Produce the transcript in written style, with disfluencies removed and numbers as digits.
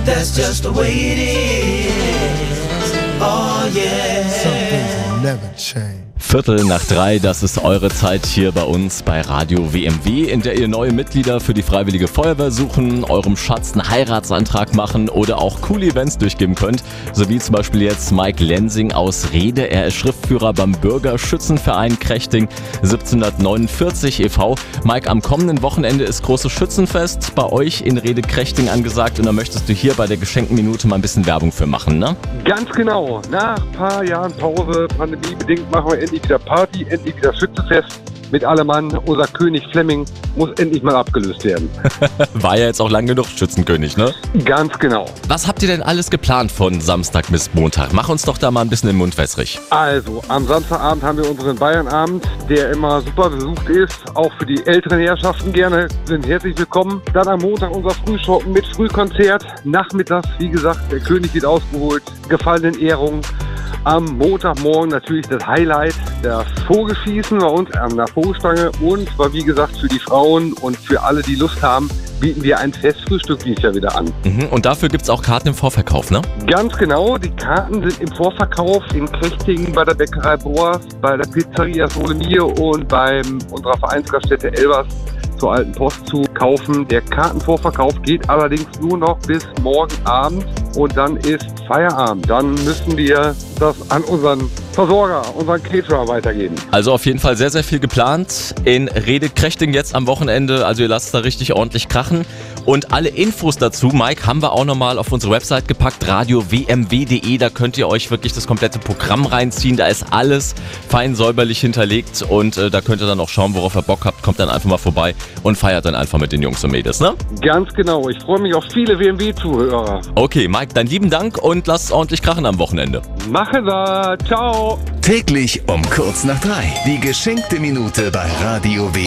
That's just the way it is. Oh yeah. Some things will never change. 2:45, das ist eure Zeit hier bei uns bei Radio WMW, in der ihr neue Mitglieder für die Freiwillige Feuerwehr suchen, eurem Schatz einen Heiratsantrag machen oder auch coole Events durchgeben könnt. So wie zum Beispiel jetzt Mike Lensing aus Rede. Er ist Schriftführer beim Bürgerschützenverein Krechting 1749 e.V. Mike, am kommenden Wochenende ist großes Schützenfest bei euch in Rede Krechting angesagt und da möchtest du hier bei der geschenkten Minute mal ein bisschen Werbung für machen, ne? Ganz genau. Nach ein paar Jahren Pause, pandemiebedingt, machen wir endlich wieder Party, endlich wieder Schützenfest mit allem Mann. Unser König Flemming muss endlich mal abgelöst werden. War ja jetzt auch lang genug Schützenkönig, ne? Ganz genau. Was habt ihr denn alles geplant von Samstag bis Montag? Mach uns doch da mal ein bisschen den Mund wässrig. Also, am Samstagabend haben wir unseren Bayernabend, der immer super besucht ist. Auch für die älteren Herrschaften gerne sind herzlich willkommen. Dann am Montag unser Frühschoppen mit Frühkonzert. Nachmittags, wie gesagt, der König wird ausgeholt. Gefallenen Ehrungen. Am Montagmorgen natürlich das Highlight, das Vogelschießen bei uns an der Vogelstange. Und zwar, wie gesagt, für die Frauen und für alle, die Lust haben, bieten wir ein Festfrühstück dieses Jahr wieder an. Und dafür gibt es auch Karten im Vorverkauf, ne? Ganz genau, die Karten sind im Vorverkauf in Krechting bei der Bäckerei Boas, bei der Pizzeria Solemie und bei unserer Vereinsgaststätte Elbers zur Alten Post zu kaufen. Der Kartenvorverkauf geht allerdings nur noch bis morgen Abend und dann ist Feierabend. Dann müssen wir das an unseren Versorger, unseren Caterer weitergeben. Also auf jeden Fall sehr, sehr viel geplant in Rede Krechting jetzt am Wochenende. Also ihr lasst da richtig ordentlich krachen. Und alle Infos dazu, Mike, haben wir auch nochmal auf unsere Website gepackt, radiowmw.de. Da könnt ihr euch wirklich das komplette Programm reinziehen. Da ist alles fein säuberlich hinterlegt und da könnt ihr dann auch schauen, worauf ihr Bock habt. Kommt dann einfach mal vorbei und feiert dann einfach mit den Jungs und Mädels, ne? Ganz genau. Ich freue mich auf viele WMW-Zuhörer. Okay, Mike, dann lieben Dank und lasst ordentlich krachen am Wochenende. Machen wir. Ciao. Täglich um kurz nach 3. Die geschenkte Minute bei Radio WMW.